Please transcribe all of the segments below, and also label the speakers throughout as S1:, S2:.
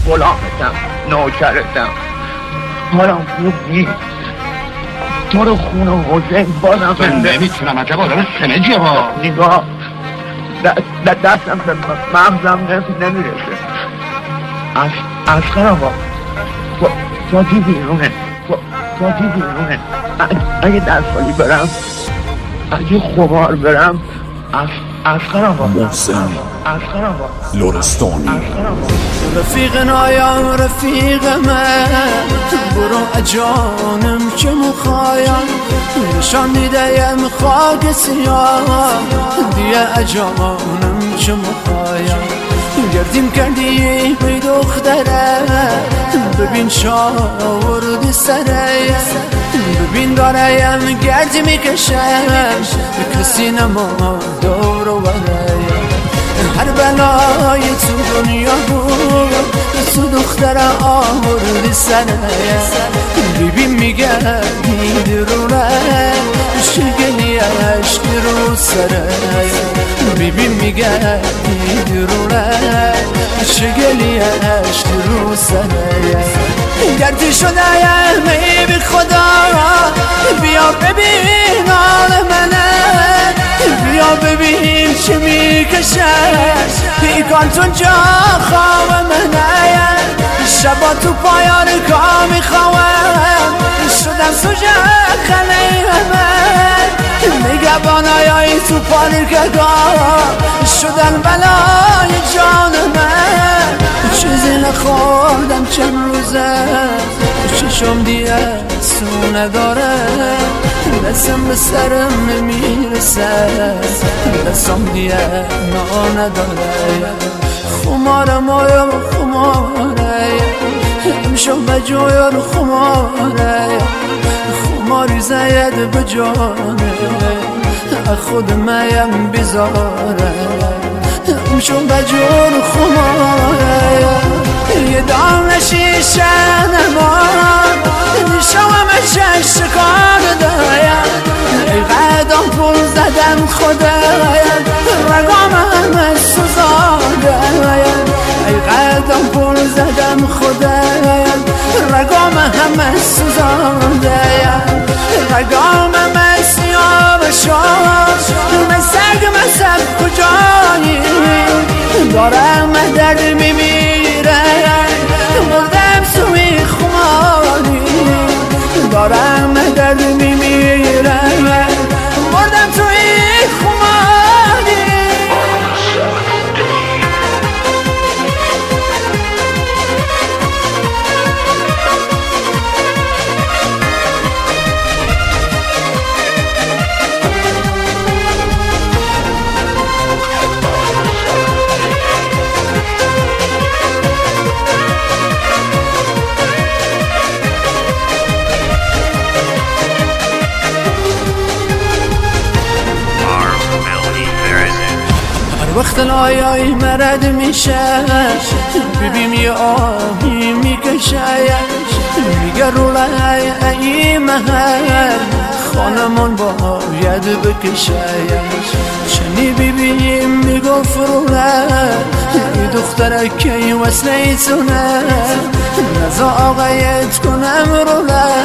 S1: غلامتم، نوکرتم. حالم خوب نیست. تو رو خونه حسین بازم
S2: من نمیتونم. عجب آدم سنجیه با
S1: نگاه دستم به مغزم نمیرسه. اسقر آقا فاتی بیرونه. اگه دستالی برم، اگه خمار برم، اسقر آقا
S3: محسن لرستانی.
S4: رفیق نایم رفیق من، برو اجانم که مخایم نشان دیدیم خاک سیاه، دیگه اجانم که مخایم گردیم کردی بی دختره، ببین شاوردی سره، ببین داریم گردی میکشم کسی نما دور و برایم. هر بلای تو دنیا بود تو دختره آوردی سره، ببین میگردی درونه شگلی عشق رو سره، ببین میگردی درونه شگلی عشق رو سره. گردی شده می بی خدا بیا ببین حال منه، بیا ببین چه میکشه پیکانتون جا خواب منه. شبا تو پایان کار میخواهم شدم سوژه خنه من، نگهبانای تو پارکگاه شدن بلای جان من. چیزی نخوردم چند روزه چشم دیگه سو نداره، دستم به سرم نمیرسه دستم دیگه نا نداره. خمارم آیم خماره امشب بجویر خماره، خماری زید بجانه خود میم بزاره. امشب بجویر خماره یه دام شیشه نمان نشوام شکار دایم، ای قدم پول زدم خدایم رگام همه سوزاندایم، ای قدم پول زدم خدایم رگام همه سوزاندایم، رگام همه سیاه شد من سگ مذهب کجایی دارم درد میمیره، مردم سوی خماری دارم درد میمیره، مردم توی خماری. وقت لایای مرد میشه ببین یه آهی میکشه، میگه رو لای محل خانمون باید بکشه. چنی ببینیم میگفت رو یه دختره که وصله تونه، نزا آقایت کنم رو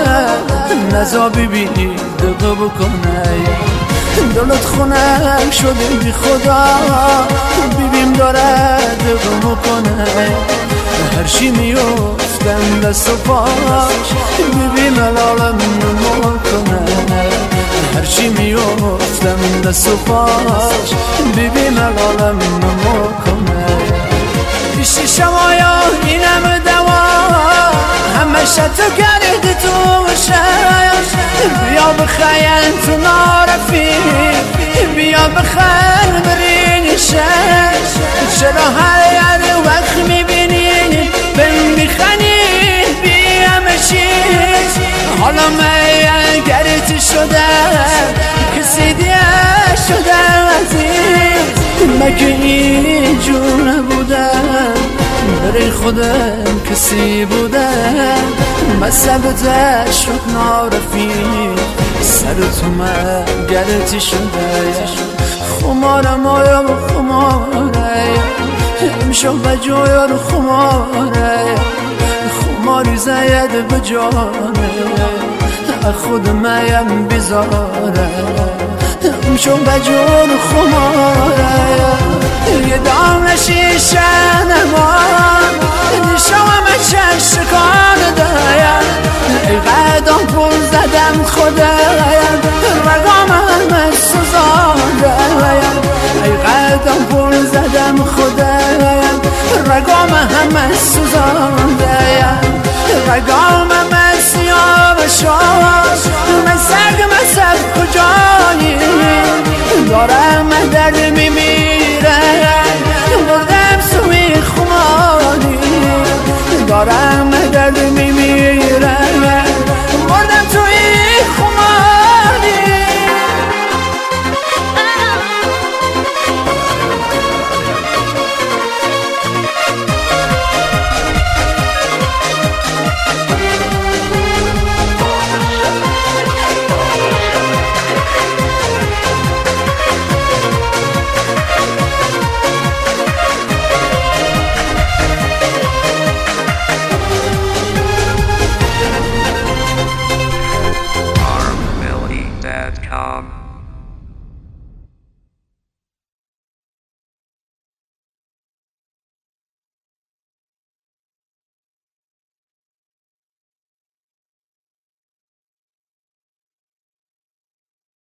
S4: نزا ببینی دقه بکنه. دلت خنک شده بی خدا ببین داره دقه میکنه، هر چی میفتم دست و پاش ببین الالم نمکنه، هر چی میفتم دست و پاش ببین الالم نمکنه. پیشی شمایا اینم دوا همه شتو کرده تو شش، بیا بخیل تو نارفی بیا بخیل برین شش، چرا هر وقت میبینی بهم میخنی بیا مشیش. حالا من گرت شده کسی دیگه شده عزیز، مگه اینجور نبودم برای خودم کسی بودم، مذهبت شد نارفیق سر تو من گرتی شده. خمارم آیم خماره شو بجور خماره خماری زید بجانه خود مایم بزاره شو بجور خماره یه دام شیشه نمان شوام شکان دایم ای قدم پول زدم خدایم رگام همه سوزانده ای قدم پول زدم خدایم رگام همه سوزانده رگام همه سیاه شد من سگ کجایی دارم